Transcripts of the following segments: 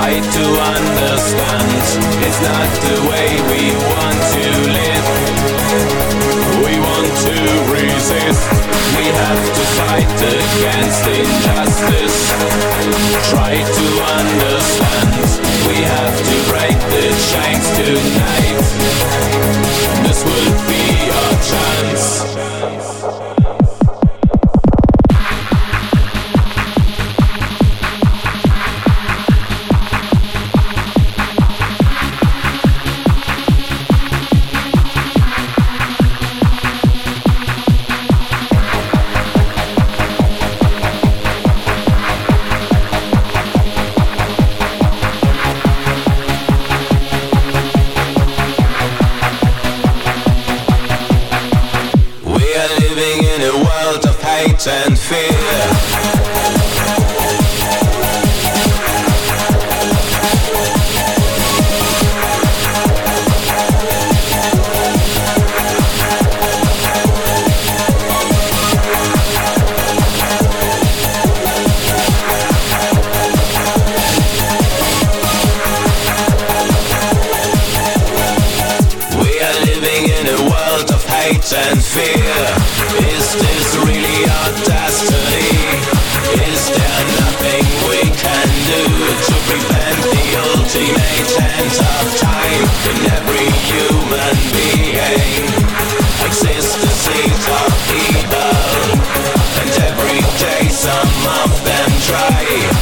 try to understand. It's not the way we want to live. We want to resist. We have to fight against injustice. Try to understand. We have to break the chains tonight. This will be our chance. And fear. We are living in a world of hate and fear. Is this really our destiny? Is there nothing we can do to prevent the ultimate end of time? In every human being exists the seed of evil, and every day some of them try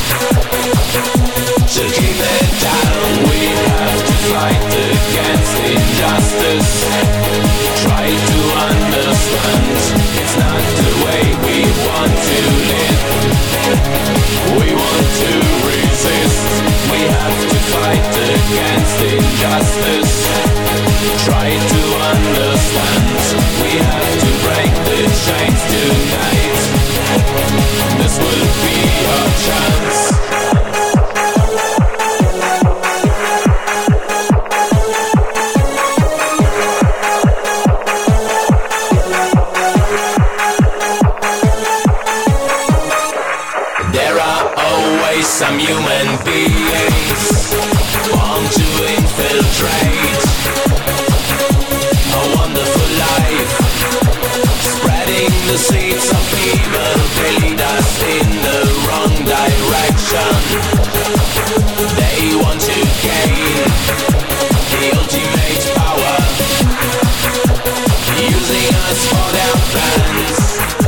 to keep it down. We have to fight against injustice. Try to understand. It's not the way we want to live. We want to resist. We have to fight against injustice. Try to understand. We have to break the chains tonight. This will be our chance. Some human beings born to infiltrate a wonderful life, spreading the seeds of evil. They lead us in the wrong direction. They want to gain the ultimate power, using us for their plans.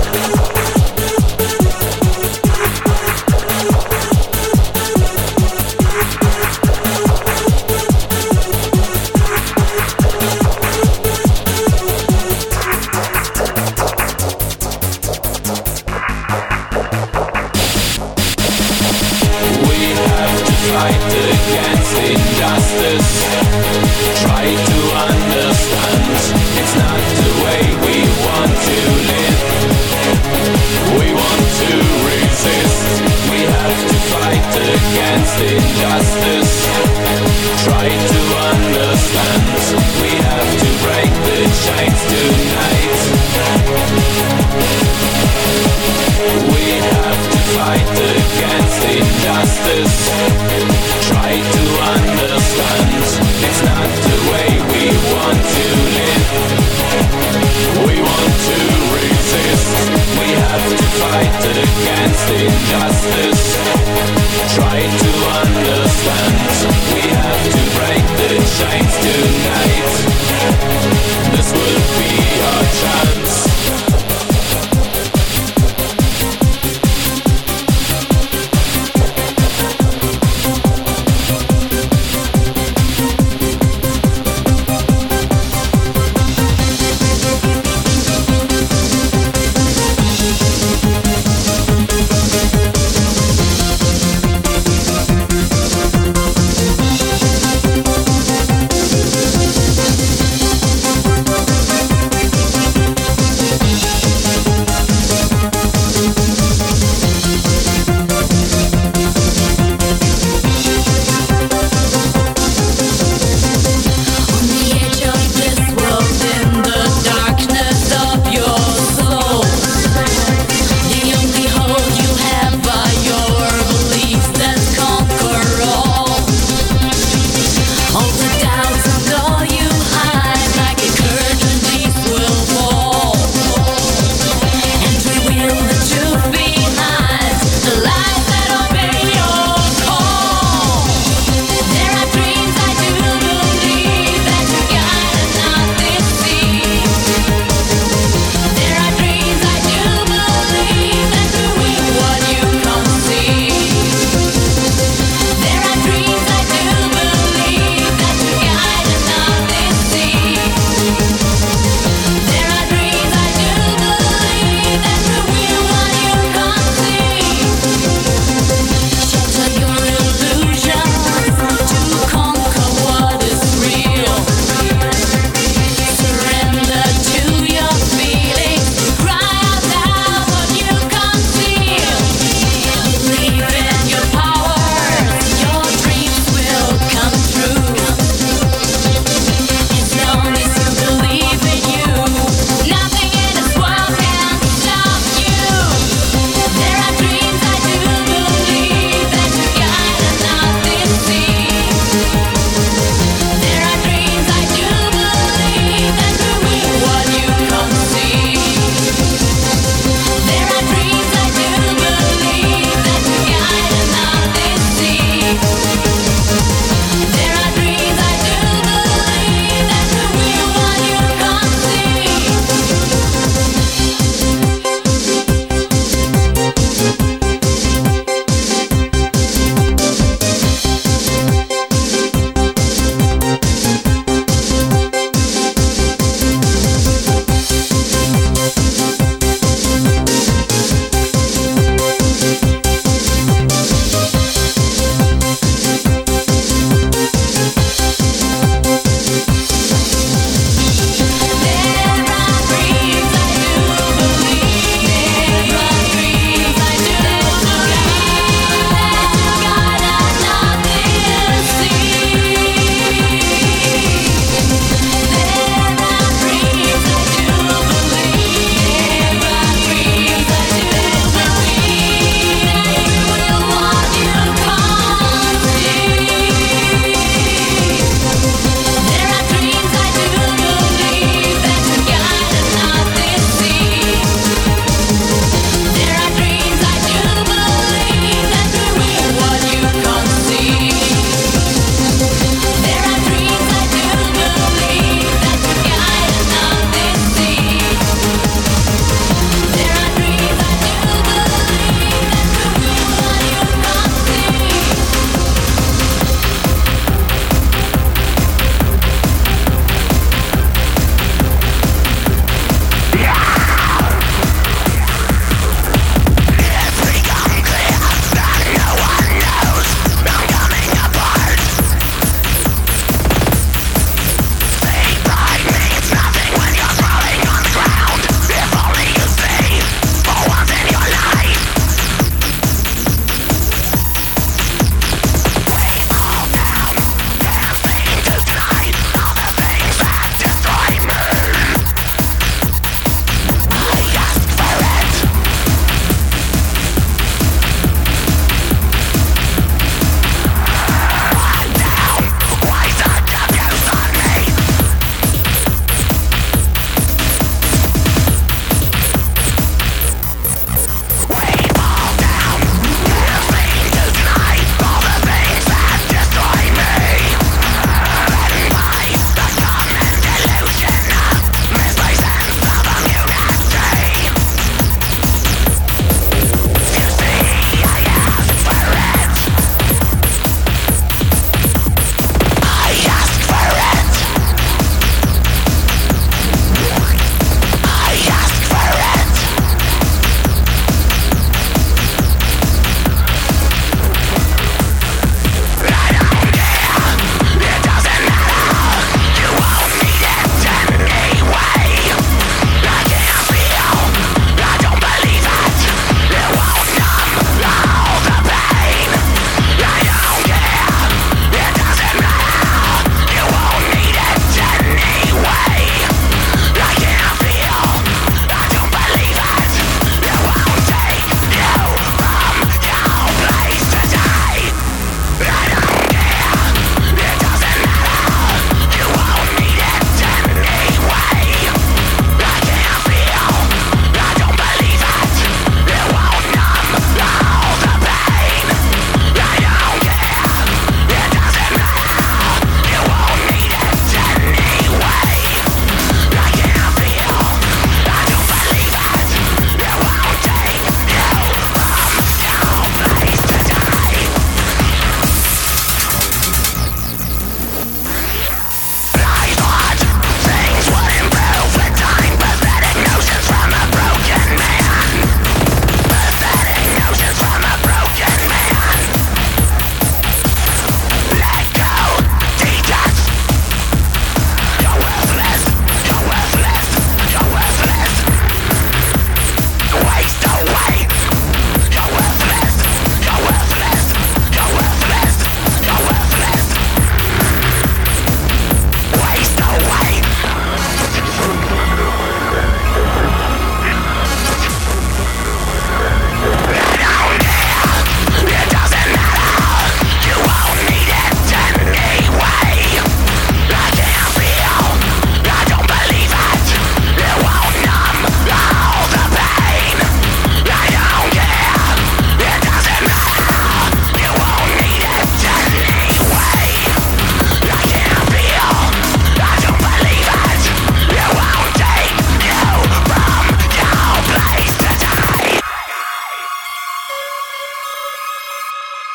Fight against injustice. Try to understand. It's not the way we want to live. We want to resist. We have to fight against injustice. Try to understand. We have to break the chains tonight. We have to fight against injustice. Try to understand. It's not the way we want to live. We want to resist. We have to fight against injustice. Try to understand. We have to break the chains tonight. This will be our chance.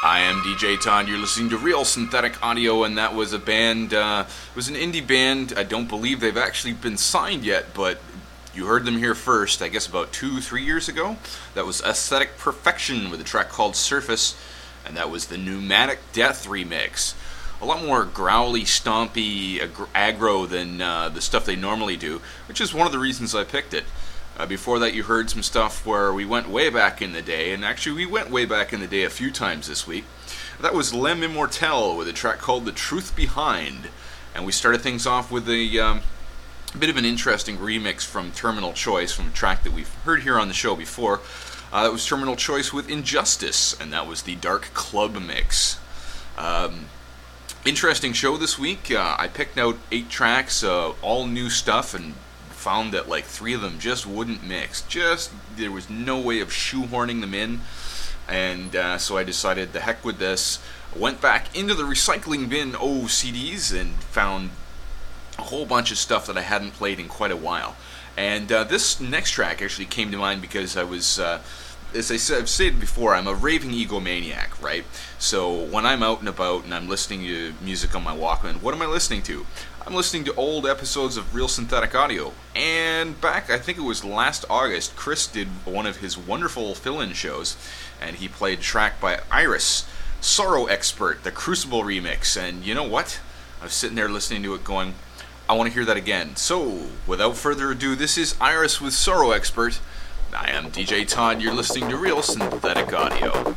I am DJ Todd. You're listening to Real Synthetic Audio, and that was a band, it was an indie band. I don't believe they've actually been signed yet, but you heard them here first, I guess about 2-3 years ago. That was Aesthetic Perfection with a track called Surface, and that was the Pneumatic Death remix. A lot more growly, stompy, aggro than the stuff they normally do, which is one of the reasons I picked it. Before that, you heard some stuff where we went way back in the day, and actually we went way back in the day a few times this week. That was Lem Immortel with a track called The Truth Behind, and we started things off with a bit of an interesting remix from Terminal Choice, from a track that we've heard here on the show before. That was Terminal Choice with Injustice, and that was the Dark Club mix. Interesting show this week. I picked out 8 tracks, all new stuff, and found that like 3 of them just wouldn't mix. There was no way of shoehorning them in, and so I decided the heck with this. I went back into the recycling bin CDs and found a whole bunch of stuff that I hadn't played in quite a while. And this next track actually came to mind because I was, as I've said before, I'm a raving egomaniac, right? So when I'm out and about and I'm listening to music on my Walkman, what am I listening to? I'm listening to old episodes of Real Synthetic Audio. And back, I think it was last August, Chris did one of his wonderful fill-in shows, and he played a track by Iris, Sorrow Expert, the Crucible remix. And you know what? I was sitting there listening to it going, I want to hear that again. So, without further ado, this is Iris with Sorrow Expert. I am DJ Todd. You're listening to Real Synthetic Audio.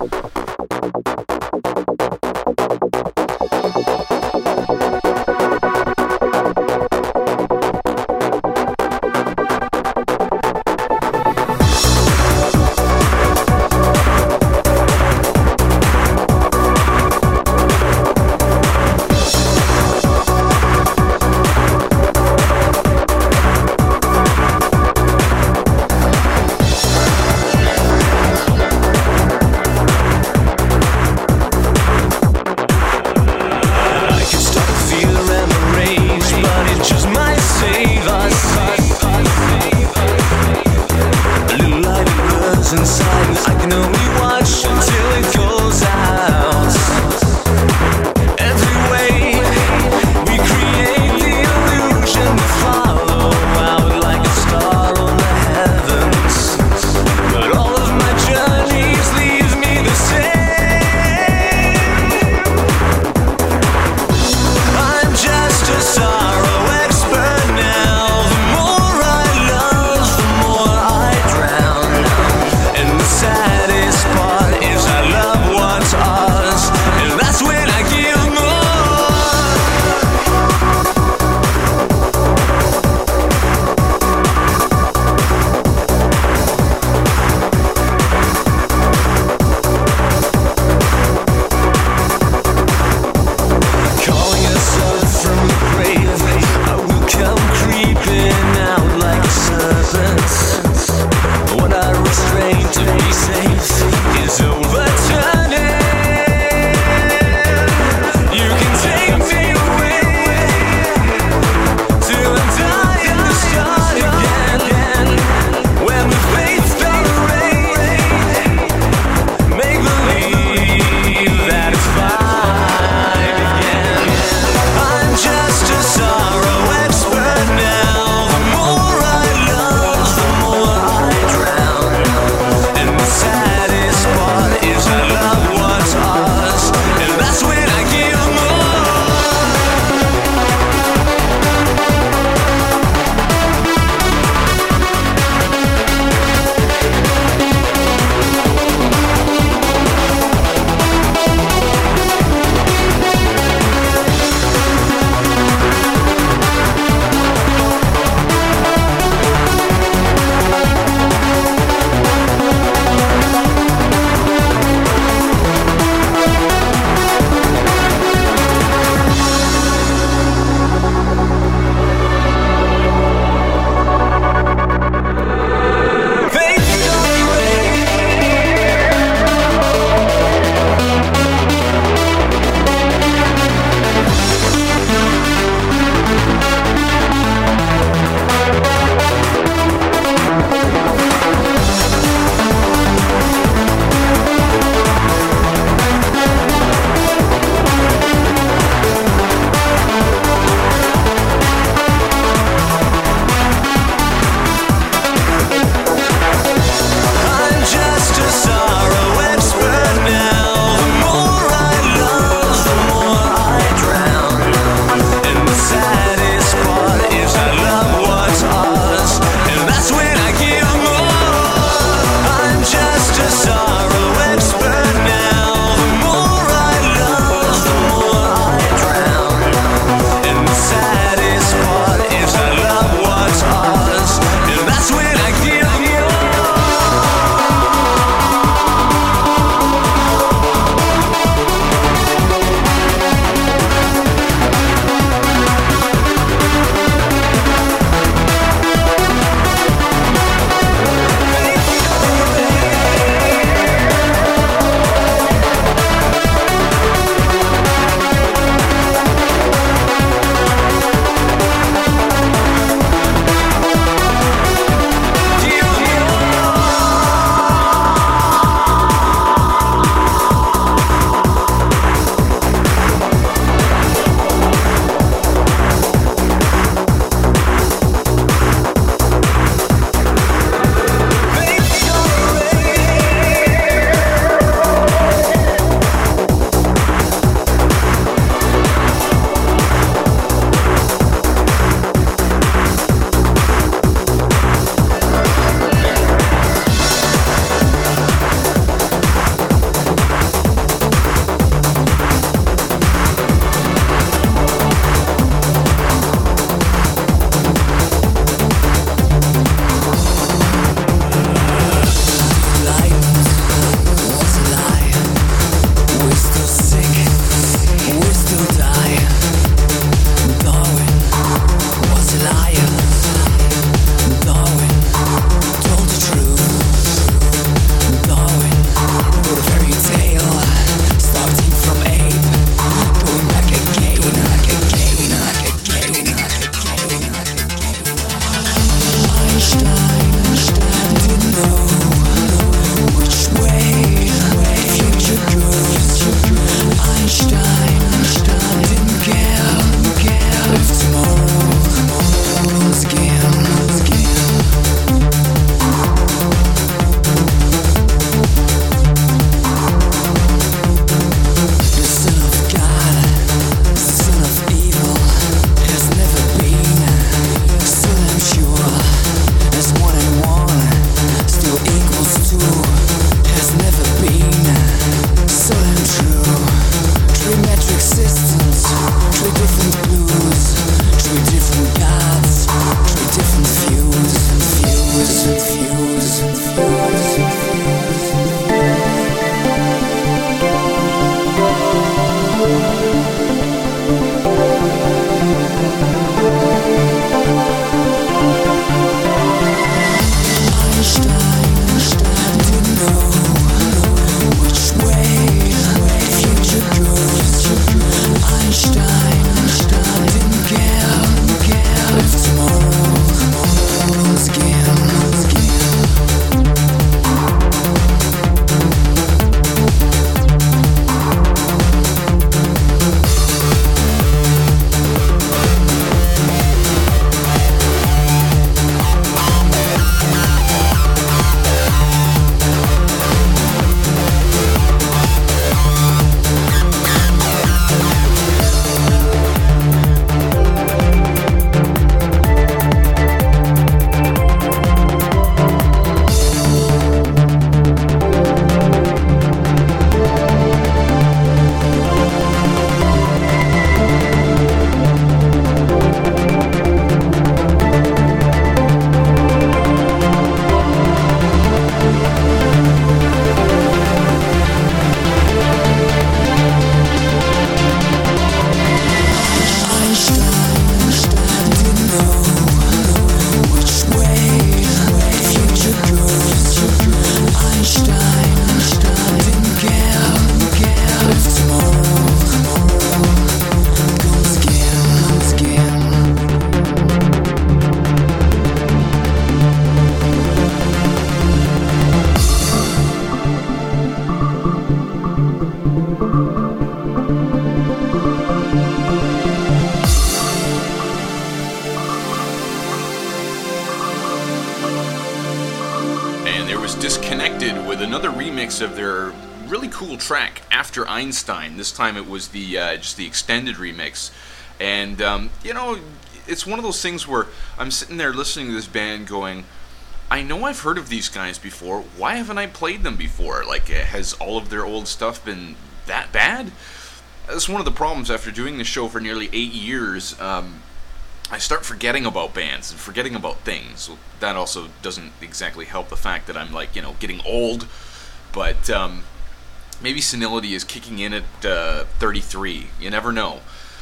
remix of their really cool track After Einstein. This time it was the just the extended remix, and it's one of those things where I'm sitting there listening to this band going, I know I've heard of these guys before. Why haven't I played them before? Like, has all of their old stuff been that bad? That's one of the problems after doing the show for nearly 8 years. I start forgetting about bands and forgetting about things. So that also doesn't exactly help the fact that I'm getting old. But maybe senility is kicking in at 33. You never know.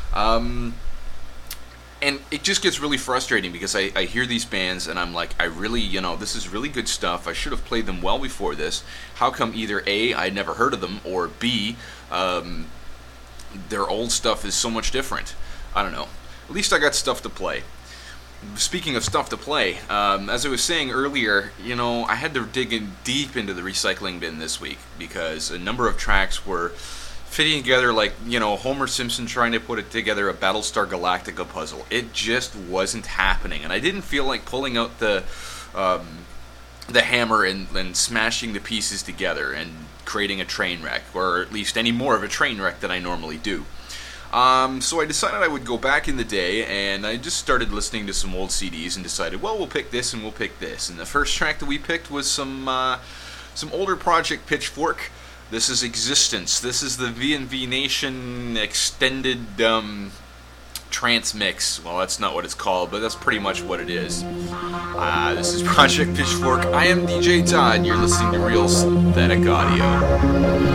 And it just gets really frustrating because I hear these bands and I'm like, I really, this is really good stuff. I should have played them well before this. How come either A, I'd never heard of them, or B, their old stuff is so much different? I don't know. At least I got stuff to play. Speaking of stuff to play, as I was saying earlier, I had to dig in deep into the recycling bin this week because a number of tracks were fitting together like, Homer Simpson trying to put it together a Battlestar Galactica puzzle. It just wasn't happening, and I didn't feel like pulling out the hammer and smashing the pieces together and creating a train wreck, or at least any more of a train wreck than I normally do. So I decided I would go back in the day, and I just started listening to some old CDs and decided, well, we'll pick this and we'll pick this. And the first track that we picked was some older Project Pitchfork. This is Existence. This is the V&V Nation extended trance mix. Well, that's not what it's called, but that's pretty much what it is. This is Project Pitchfork. I am DJ Todd. You're listening to Real Synthetic Audio.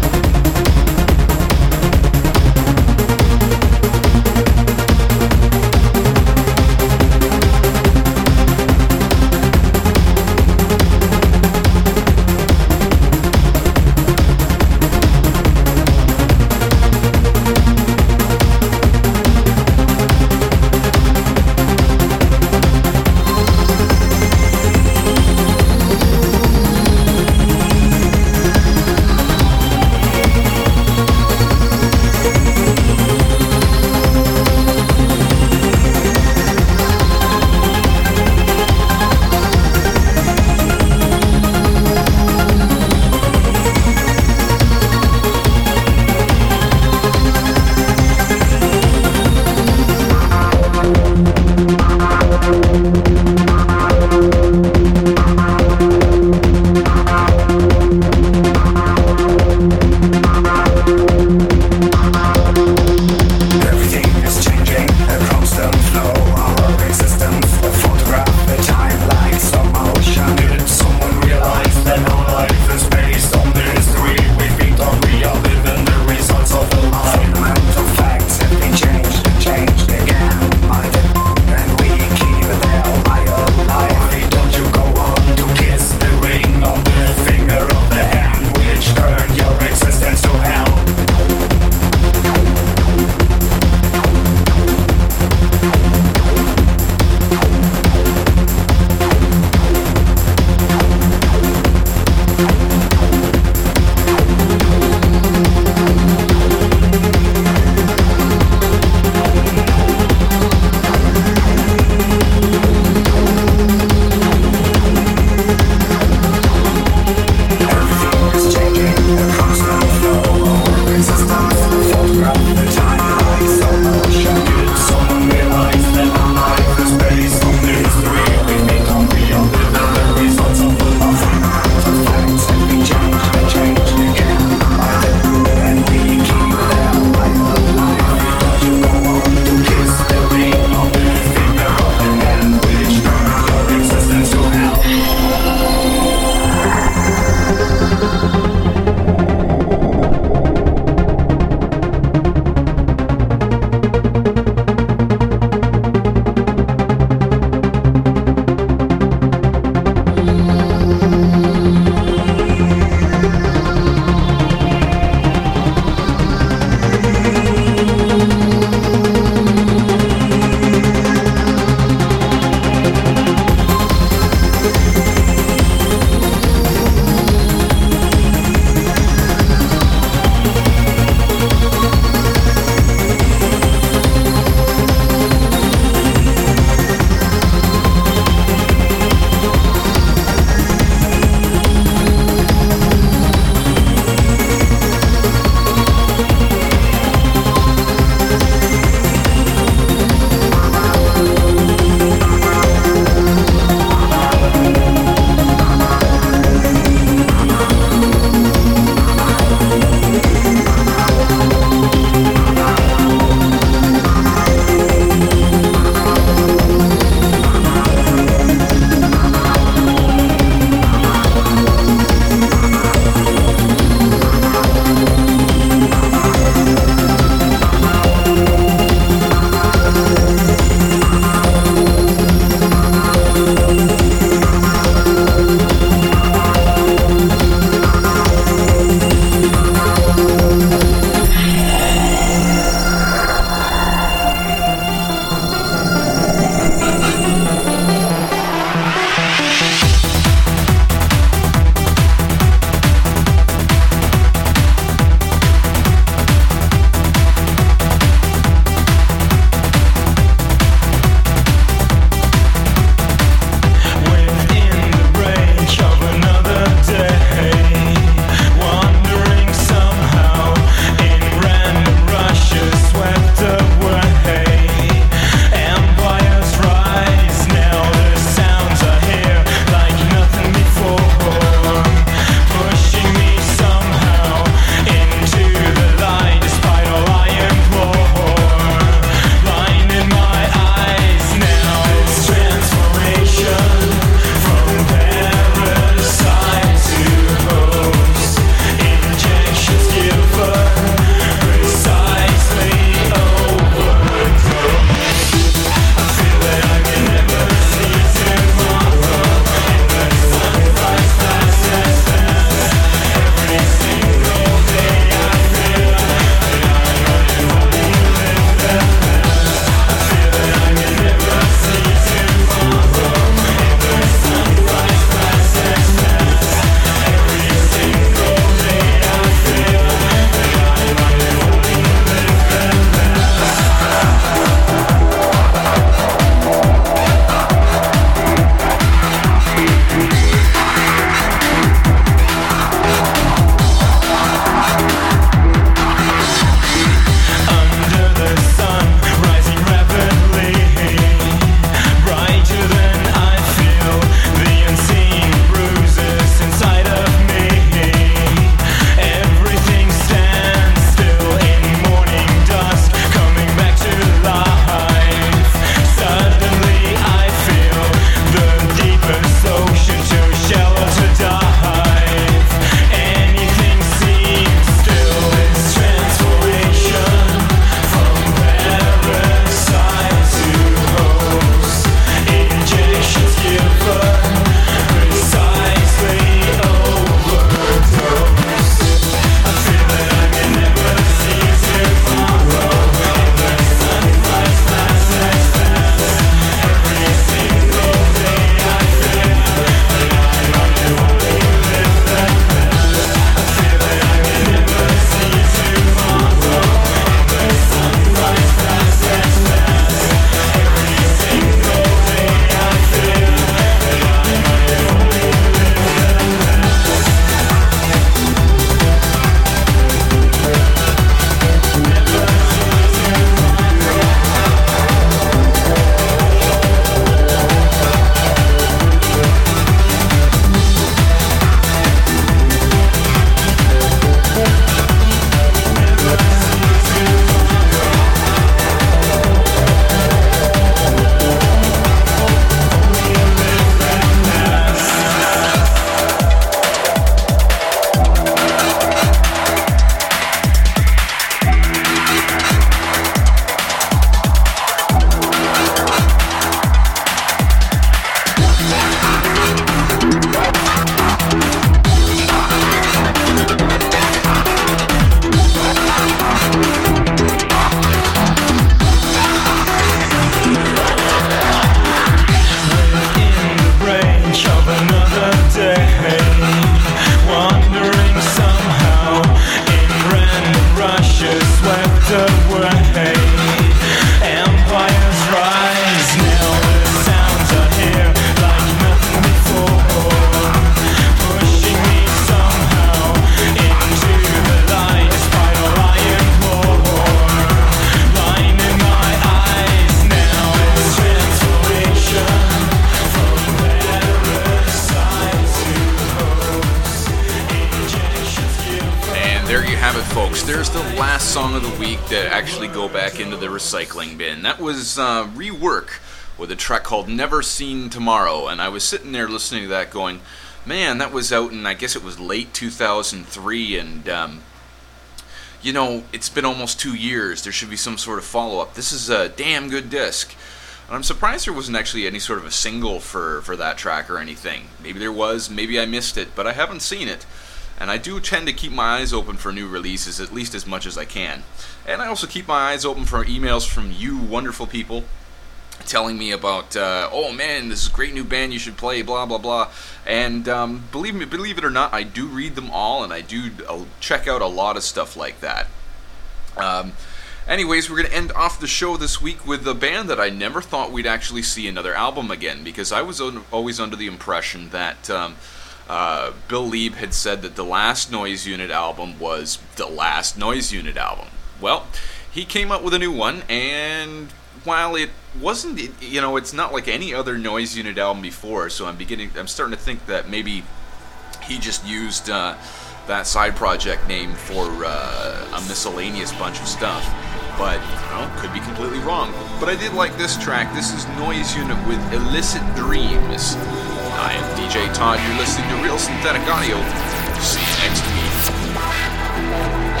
have it, folks. There's the last song of the week that actually go back into the recycling bin. That was Rework with a track called Never Seen Tomorrow. And I was sitting there listening to that going, man, that was out in, I guess it was late 2003. And, you know, it's been almost 2 years. There should be some sort of follow-up. This is a damn good disc. And I'm surprised there wasn't actually any sort of a single for that track or anything. Maybe there was, maybe I missed it, but I haven't seen it. And I do tend to keep my eyes open for new releases, at least as much as I can. And I also keep my eyes open for emails from you wonderful people telling me about, oh man, this is a great new band you should play, blah, blah, blah. And believe it or not, I do read them all, and I do check out a lot of stuff like that. Anyways, we're going to end off the show this week with a band that I never thought we'd actually see another album again, because I was always under the impression that Bill Leeb had said that the last Noise Unit album was the last Noise Unit album. Well, he came up with a new one, and while it wasn't, you know, it's not like any other Noise Unit album before, so I'm starting to think that maybe he just used that side project name for a miscellaneous bunch of stuff. But, well, could be completely wrong. But I did like this track. This is Noise Unit with Illicit Dreams. I am DJ Todd. You're listening to Real Synthetic Audio. See you next week.